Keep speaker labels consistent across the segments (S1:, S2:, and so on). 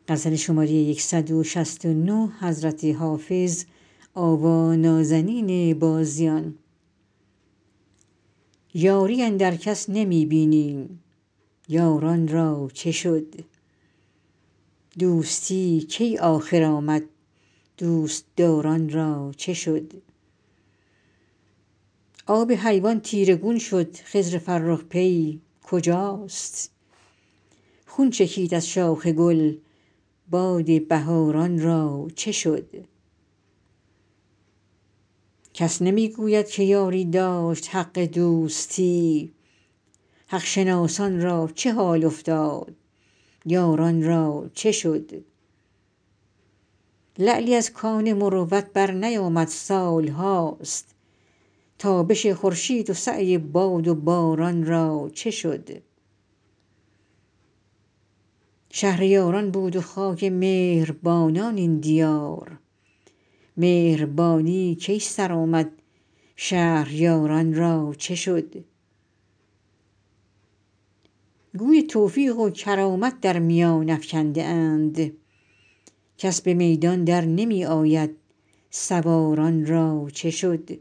S1: یاری اندر کس نمی بینیم یاران را چه شد دوستی کی آخر آمد دوستداران را چه شد آب حیوان تیره گون شد خضر فرخ پی کجاست خون چکید از شاخ گل باد بهاران را چه شد کس نمی گوید که یاری داشت حق دوستی حق شناسان را چه حال افتاد یاران را چه شد لعلی از کان مروت برنیامد سال هاست تابش خورشید و سعی باد و باران را چه شد شهریاران بود و خاک مهربانان این دیار مهربانی کی سر آمد شهریاران را چه شد گوی توفیق و کرامت در میان افکنده اند کس به میدان در نمی آید سواران را چه شد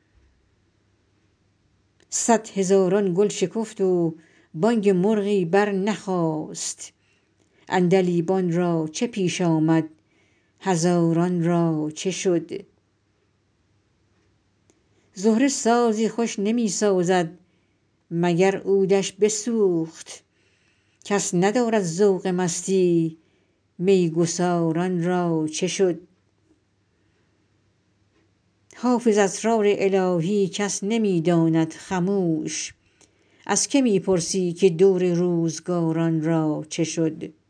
S1: صد هزاران گل شکفت و بانگ مرغی برنخاست عندلیبان را چه پیش آمد هزاران را چه شد زهره سازی خوش نمی سازد مگر عودش بسوخت کس ندارد ذوق مستی می گساران را چه شد حافظ اسرار الهی کس نمی داند خموش از که می پرسی که دور روزگاران را چه شد